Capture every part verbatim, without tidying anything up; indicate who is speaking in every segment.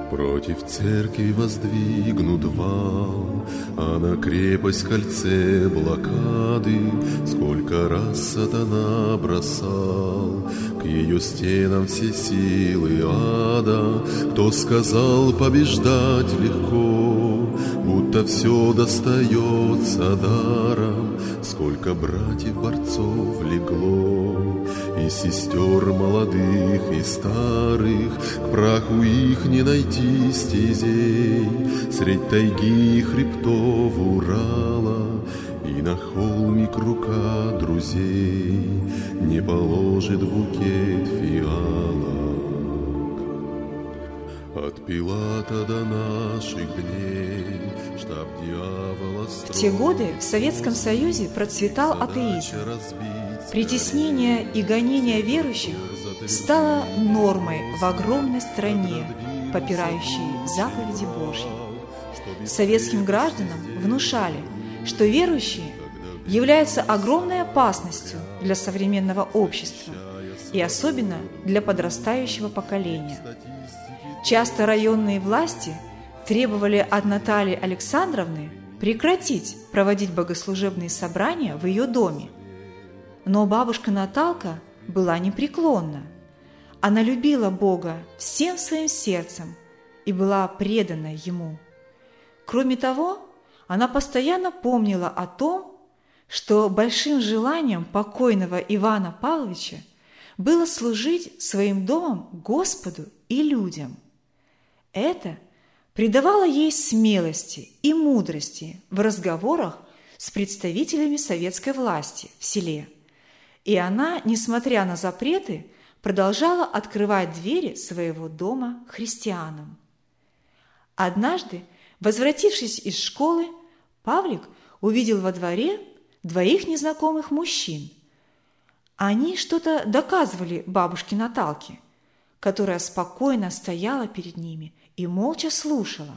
Speaker 1: Против церкви воздвигнут вал, а на крепость кольце блокады сколько раз сатана бросал к ее стенам все силы ада. Кто сказал побеждать легко, будто все достается даром, сколько братьев-борцов легло, и сестер молодых и старых, к праху их не найти стезей, средь тайги и хребтов Урала, и на холмик рука друзей не положит букет фиалок. От Пилата до наших дней штаб дьявола строй.
Speaker 2: В те годы в Советском Союзе процветал атеизм. Притеснение и гонение верующих стало нормой в огромной стране, попирающей заповеди Божьи. Советским гражданам внушали, что верующие являются огромной опасностью для современного общества и особенно для подрастающего поколения. Часто районные власти требовали от Натальи Александровны прекратить проводить богослужебные собрания в ее доме. Но бабушка Наталка была непреклонна. Она любила Бога всем своим сердцем и была предана Ему. Кроме того, она постоянно помнила о том, что большим желанием покойного Ивана Павловича было служить своим домом Господу и людям. Это придавало ей смелости и мудрости в разговорах с представителями советской власти в селе. И она, несмотря на запреты, продолжала открывать двери своего дома христианам. Однажды, возвратившись из школы, Павлик увидел во дворе двоих незнакомых мужчин. Они что-то доказывали бабушке Наталке, которая спокойно стояла перед ними и молча слушала.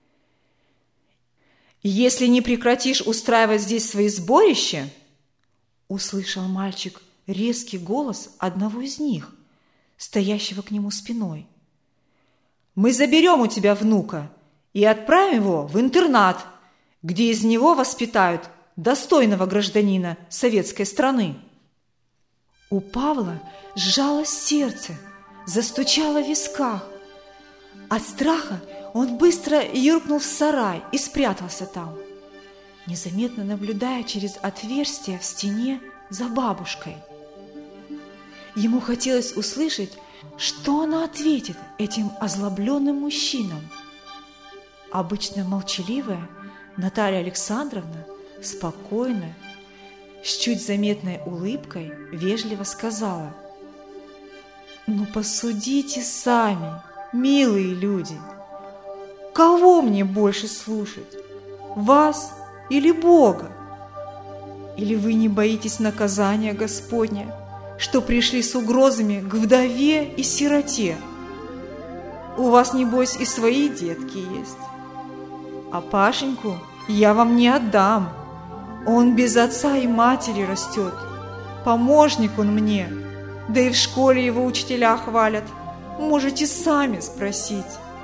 Speaker 2: «Если не прекратишь устраивать здесь свои сборища, — услышал мальчик резкий голос одного из них, стоящего к нему спиной, — мы заберем у тебя внука и отправим его в интернат, где из него воспитают достойного гражданина советской страны». У Павла сжалось сердце, застучало в висках. От страха он быстро юркнул в сарай и спрятался там, незаметно наблюдая через отверстие в стене за бабушкой. Ему хотелось услышать, что она ответит этим озлобленным мужчинам. Обычно молчаливая Наталья Александровна спокойно, с чуть заметной улыбкой, вежливо сказала: «Ну, посудите сами, милые люди, кого мне больше слушать, вас или Бога? Или вы не боитесь наказания Господня, что пришли с угрозами к вдове и сироте? У вас, небось, и свои детки есть. А Пашеньку я вам не отдам. Он без отца и матери растет. Помощник он мне, да и в школе его учителя хвалят. Можете сами спросить».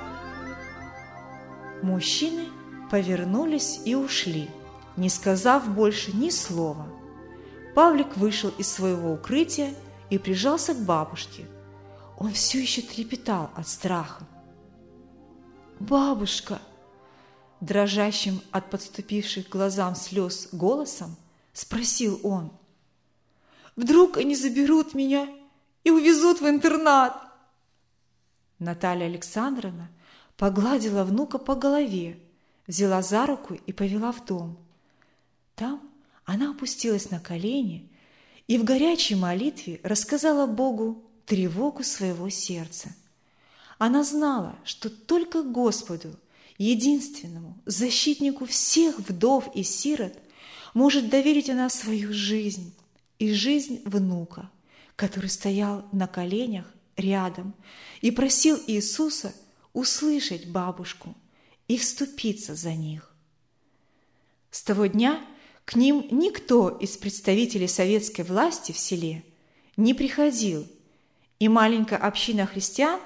Speaker 2: Мужчины повернулись и ушли, не сказав больше ни слова. Павлик вышел из своего укрытия и прижался к бабушке. Он все еще трепетал от страха. «Бабушка!» Дрожащим от подступивших к глазам слез голосом спросил он: «Вдруг они заберут меня и увезут в интернат?» Наталья Александровна погладила внука по голове, взяла за руку и повела в дом. Там она опустилась на колени и в горячей молитве рассказала Богу тревогу своего сердца. Она знала, что только Господу, единственному защитнику всех вдов и сирот, может доверить она свою жизнь и жизнь внука, который стоял на коленях рядом и просил Иисуса услышать бабушку и вступиться за них. С того дня к ним никто из представителей советской власти в селе не приходил, и маленькая община христиан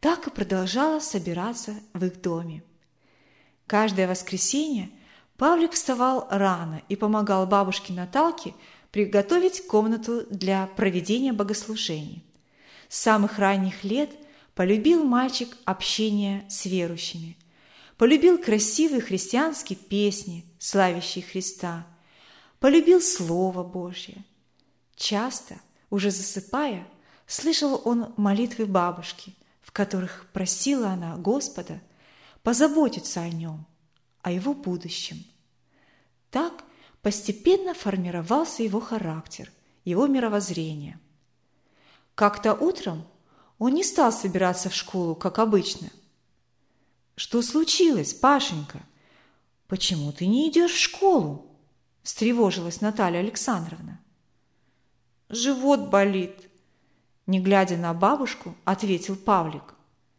Speaker 2: так и продолжала собираться в их доме. Каждое воскресенье Павлик вставал рано и помогал бабушке Наталке приготовить комнату для проведения богослужений. С самых ранних лет полюбил мальчик общение с верующими, полюбил красивые христианские песни, славящие Христа, полюбил Слово Божье. Часто, уже засыпая, слышал он молитвы бабушки, в которых просила она Господа позаботиться о нем, о его будущем. Так постепенно формировался его характер, его мировоззрение. Как-то утром он не стал собираться в школу, как обычно. «Что случилось, Пашенька? Почему ты не идешь в школу?» – встревожилась Наталья Александровна. «Живот болит», – не глядя на бабушку, ответил Павлик.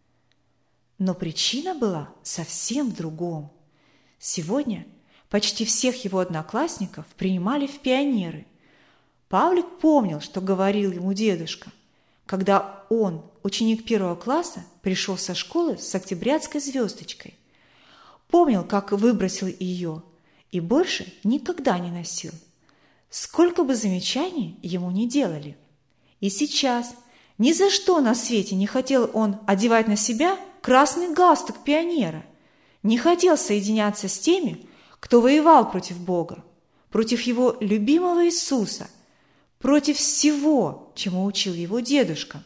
Speaker 2: Но причина была совсем в другом. Сегодня почти всех его одноклассников принимали в пионеры. Павлик помнил, что говорил ему дедушка, когда он, ученик первого класса, пришел со школы с октябрятской звездочкой. Помнил, как выбросил ее, и больше никогда не носил. Сколько бы замечаний ему не делали. И сейчас ни за что на свете не хотел он одевать на себя красный галстук пионера, не хотел соединяться с теми, кто воевал против Бога, против его любимого Иисуса, против всего, чему учил его дедушка.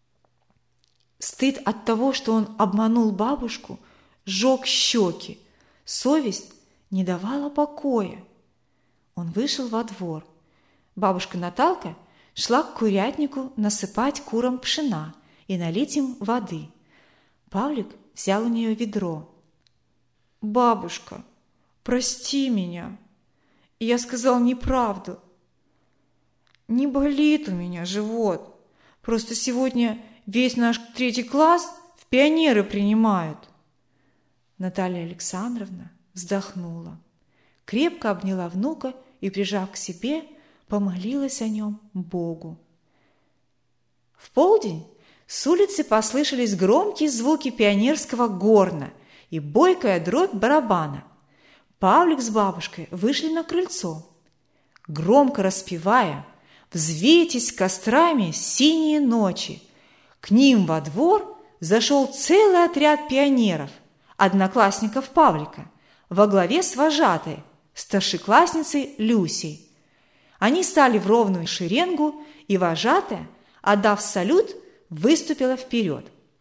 Speaker 2: Стыд от того, что он обманул бабушку, сжег щеки, совесть не давала покоя. Он вышел во двор. Бабушка Наталка шла к курятнику насыпать курам пшена и налить им воды. Павлик взял у нее ведро. «Бабушка, прости меня, я сказал неправду. Не болит у меня живот, просто сегодня весь наш третий класс в пионеры принимают». Наталья Александровна вздохнула, крепко обняла внука и, прижав к себе, помолилась о нем Богу. В полдень с улицы послышались громкие звуки пионерского горна и бойкая дробь барабана. Павлик с бабушкой вышли на крыльцо. Громко распевая «Взвейтесь кострами синие ночи», к ним во двор зашел целый отряд пионеров, одноклассников Павлика, во главе с вожатой, старшеклассницей Люсей. Они стали в ровную шеренгу, и вожатая, отдав салют, выступила вперед.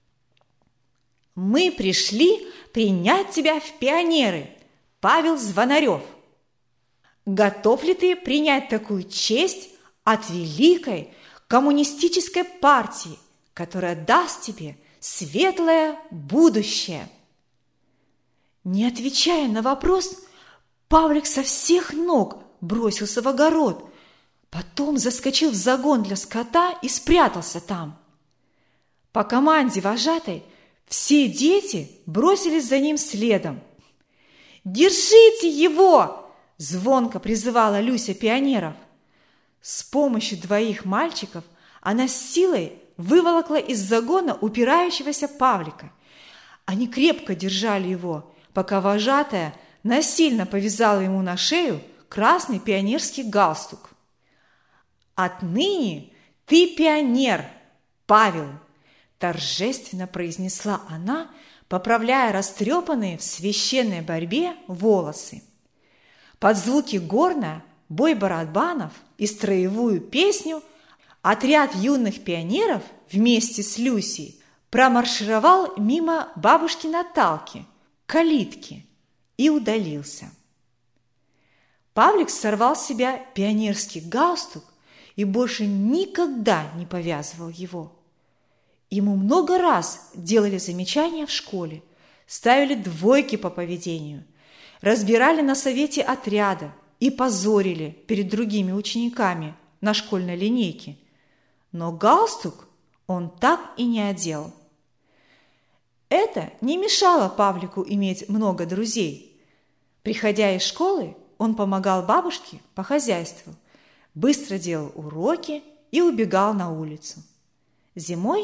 Speaker 2: «Мы пришли принять тебя в пионеры, Павел Звонарев. Готов ли ты принять такую честь от великой коммунистической партии, которая даст тебе светлое будущее?» Не отвечая на вопрос, Павлик со всех ног бросился в огород, потом заскочил в загон для скота и спрятался там. По команде вожатой все дети бросились за ним следом. «Держите его!» – звонко призывала Люся пионеров. С помощью двоих мальчиков она с силой выволокла из загона упирающегося Павлика. Они крепко держали его, пока вожатая насильно повязала ему на шею красный пионерский галстук. «Отныне ты пионер, Павел!» – торжественно произнесла она, поправляя растрепанные в священной борьбе волосы. Под звуки горна, бой барабанов и строевую песню отряд юных пионеров вместе с Люсей промаршировал мимо бабушки Наталки, калитки, и удалился. Павлик сорвал с себя пионерский галстук и больше никогда не повязывал его. Ему много раз делали замечания в школе, ставили двойки по поведению, разбирали на совете отряда и позорили перед другими учениками на школьной линейке. Но галстук он так и не одел. Это не мешало Павлику иметь много друзей. Приходя из школы, он помогал бабушке по хозяйству, быстро делал уроки и убегал на улицу. Зимой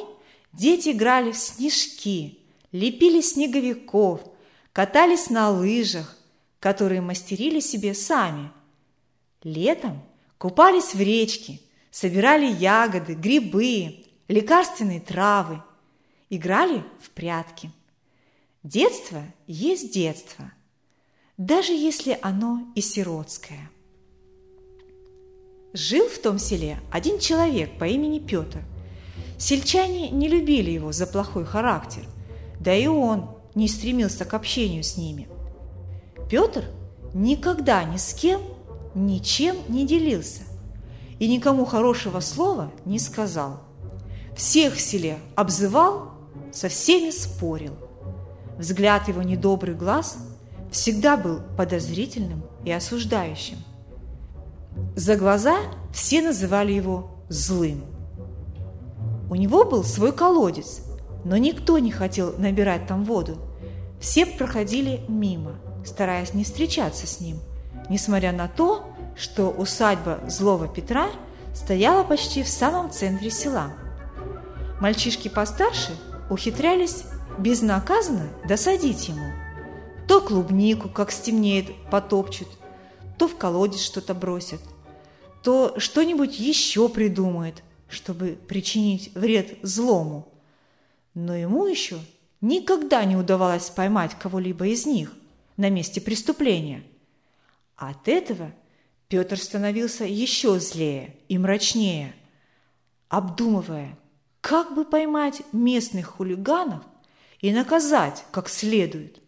Speaker 2: Дети играли в снежки, лепили снеговиков, катались на лыжах, которые мастерили себе сами. Летом купались в речке, собирали ягоды, грибы, лекарственные травы, играли в прятки. Детство есть детство, даже если оно и сиротское. Жил в том селе один человек по имени Петр. Сельчане не любили его за плохой характер, да и он не стремился к общению с ними. Петр никогда ни с кем ничем не делился и никому хорошего слова не сказал. Всех в селе обзывал, со всеми спорил. Взгляд его недобрых глаз всегда был подозрительным и осуждающим. За глаза все называли его злым. У него был свой колодец, но никто не хотел набирать там воду. Все проходили мимо, стараясь не встречаться с ним, несмотря на то, что усадьба злого Петра стояла почти в самом центре села. Мальчишки постарше ухитрялись безнаказанно досадить ему. То клубнику, как стемнеет, потопчут, то в колодец что-то бросят, то что-нибудь еще придумают, чтобы причинить вред злому. Но ему еще никогда не удавалось поймать кого-либо из них на месте преступления. От этого Петр становился еще злее и мрачнее, обдумывая, как бы поймать местных хулиганов и наказать как следует.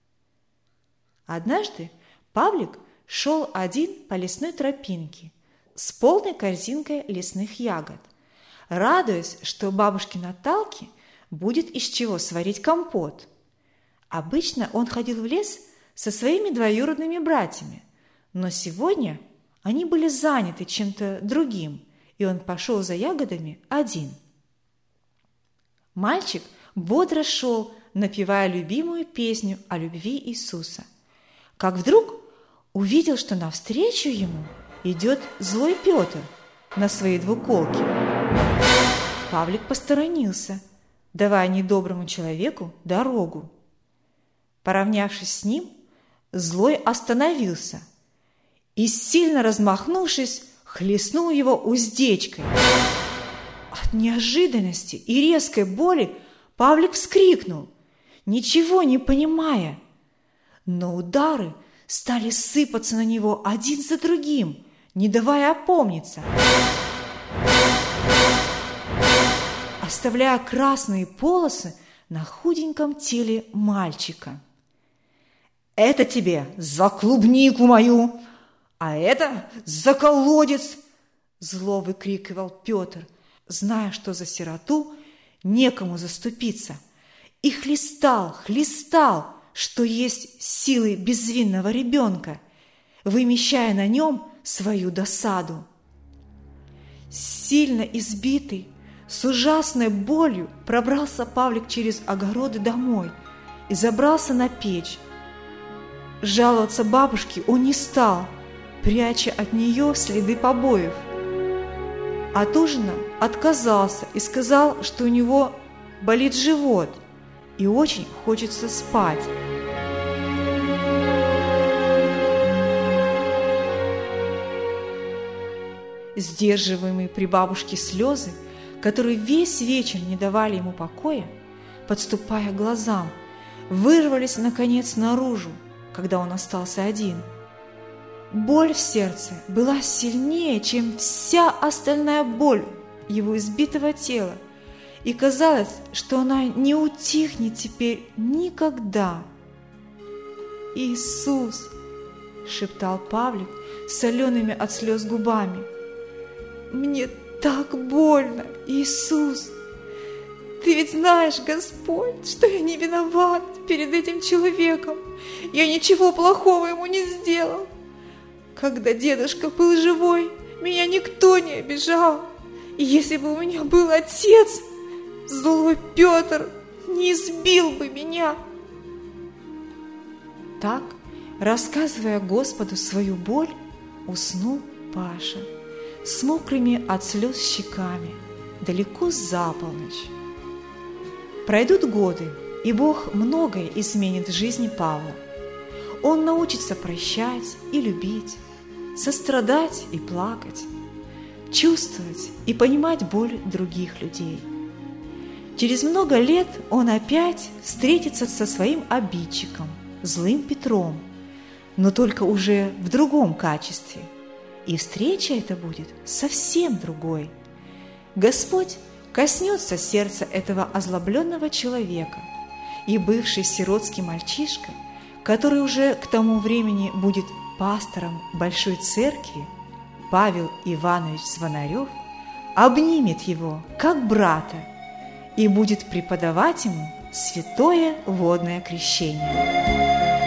Speaker 2: Однажды Павлик шел один по лесной тропинке с полной корзинкой лесных ягод, радуясь, что бабушке Наталке будет из чего сварить компот. Обычно он ходил в лес со своими двоюродными братьями, но сегодня они были заняты чем-то другим, и он пошел за ягодами один. Мальчик бодро шел, напевая любимую песню о любви Иисуса, как вдруг увидел, что навстречу ему идет злой Петр на своей двуколке. Павлик посторонился, давая недоброму человеку дорогу. Поравнявшись с ним, злой остановился и, сильно размахнувшись, хлестнул его уздечкой. От неожиданности и резкой боли Павлик вскрикнул, ничего не понимая, но удары стали сыпаться на него один за другим, не давая опомниться, оставляя красные полосы на худеньком теле мальчика. «Это тебе за клубнику мою, а это за колодец!» Зло выкрикивал Петр, зная, что за сироту некому заступиться, и хлестал, хлестал, что есть силы безвинного ребенка, вымещая на нем свою досаду. Сильно избитый, с ужасной болью пробрался Павлик через огороды домой и забрался на печь. Жаловаться бабушке он не стал, пряча от нее следы побоев. От ужина отказался и сказал, что у него болит живот и очень хочется спать. Сдерживаемые при бабушке слезы, которые весь вечер не давали ему покоя, подступая к глазам, вырвались наконец наружу, когда он остался один. Боль в сердце была сильнее, чем вся остальная боль его избитого тела, и казалось, что она не утихнет теперь никогда. «Иисус!» – шептал Павлик солеными от слез губами. «Мне так больно, Иисус! Ты ведь знаешь, Господь, что я не виноват перед этим человеком. Я ничего плохого ему не сделал. Когда дедушка был живой, меня никто не обижал. И если бы у меня был отец, злой Петр не избил бы меня». Так, рассказывая Господу свою боль, уснул Паша с мокрыми от слез щеками далеко за полночь. Пройдут годы, и Бог многое изменит в жизни Павла. Он научится прощать и любить, сострадать и плакать, чувствовать и понимать боль других людей. Через много лет он опять встретится со своим обидчиком, злым Петром, но только уже в другом качестве. И встреча эта будет совсем другой. Господь коснется сердца этого озлобленного человека, и бывший сиротский мальчишка, который уже к тому времени будет пастором Большой Церкви, Павел Иванович Звонарев, обнимет его как брата и будет преподавать ему святое водное крещение.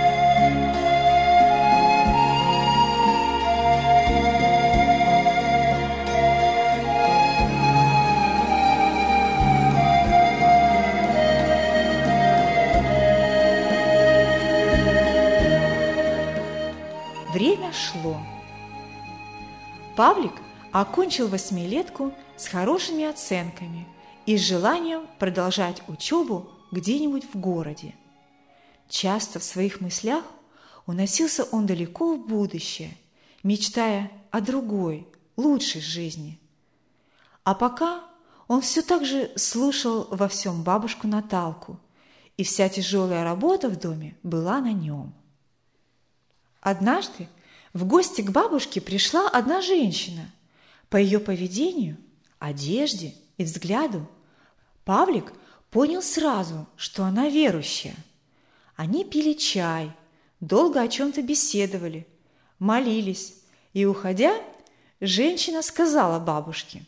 Speaker 2: Время шло. Павлик окончил восьмилетку с хорошими оценками и с желанием продолжать учебу где-нибудь в городе. Часто в своих мыслях уносился он далеко в будущее, мечтая о другой, лучшей жизни. А пока он все так же слушал во всем бабушку Наталку, и вся тяжелая работа в доме была на нем. Однажды в гости к бабушке пришла одна женщина. По ее поведению, одежде и взгляду Павлик понял сразу, что она верующая. Они пили чай, долго о чем-то беседовали, молились, и, уходя, женщина сказала бабушке: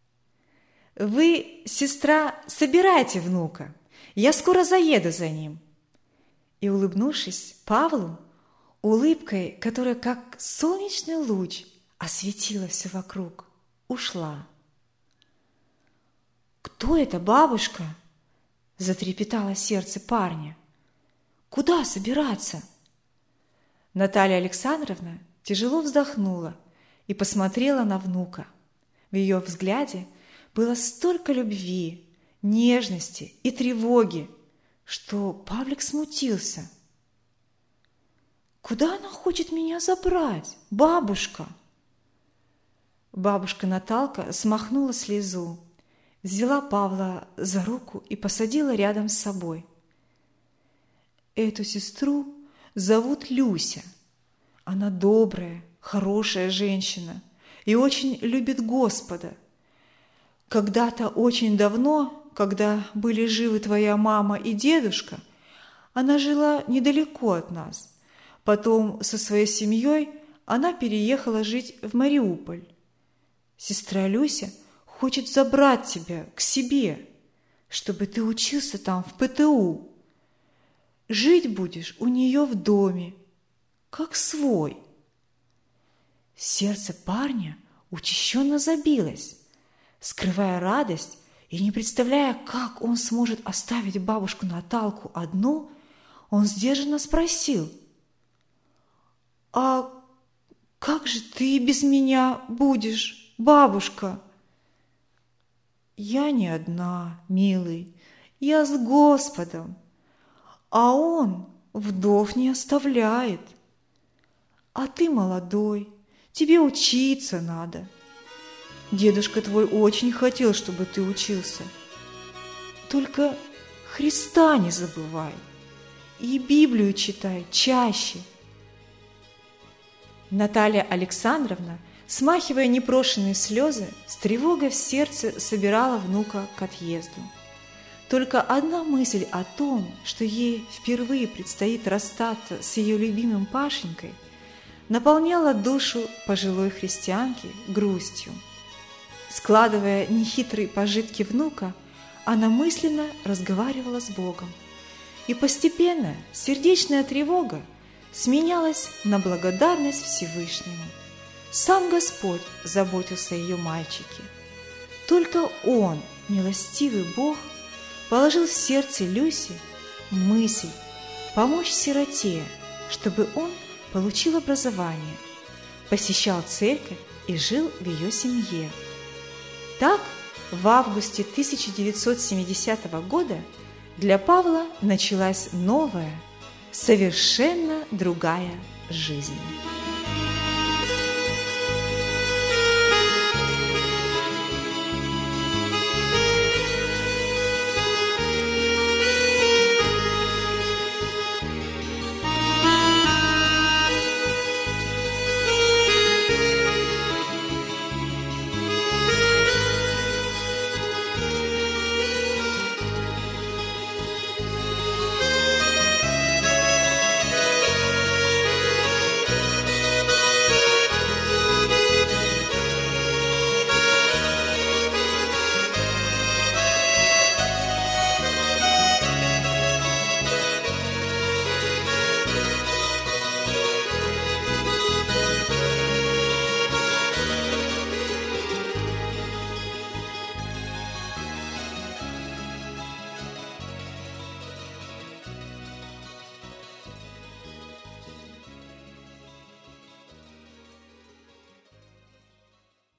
Speaker 2: «Вы, сестра, собирайте внука, я скоро заеду за ним». И, улыбнувшись Павлу, улыбкой, которая как солнечный луч осветила все вокруг, ушла. «Кто это, бабушка?» – затрепетало сердце парня. «Куда собираться?» Наталья Александровна тяжело вздохнула и посмотрела на внука. В ее взгляде было столько любви, нежности и тревоги, что Павлик смутился. «Куда она хочет меня забрать, бабушка?» Бабушка Наталка смахнула слезу, взяла Павла за руку и посадила рядом с собой. «Эту сестру зовут Люся. Она добрая, хорошая женщина и очень любит Господа. Когда-то очень давно, когда были живы твоя мама и дедушка, она жила недалеко от нас. Потом со своей семьей она переехала жить в Мариуполь. Сестра Люся хочет забрать тебя к себе, чтобы ты учился там в ПТУ. Жить будешь у нее в доме, как свой». Сердце парня учащенно забилось. Скрывая радость и не представляя, как он сможет оставить бабушку Наталку одну, он сдержанно спросил: «А как же ты без меня будешь, бабушка?» «Я не одна, милый, я с Господом, а Он вдов не оставляет. А ты молодой, тебе учиться надо. Дедушка твой очень хотел, чтобы ты учился. Только Христа не забывай и Библию читай чаще». Наталья Александровна, смахивая непрошенные слезы, с тревогой в сердце собирала внука к отъезду. Только одна мысль о том, что ей впервые предстоит расстаться с ее любимым Пашенькой, наполняла душу пожилой христианки грустью. Складывая нехитрые пожитки внука, она мысленно разговаривала с Богом, и постепенно сердечная тревога сменялась на благодарность Всевышнему. Сам Господь заботился о ее мальчике. Только Он, милостивый Бог, положил в сердце Люси мысль помочь сироте, чтобы он получил образование, посещал церковь и жил в ее семье. Так, в августе тысяча девятьсот семидесятого года для Павла началась новая, совершенно другая жизнь.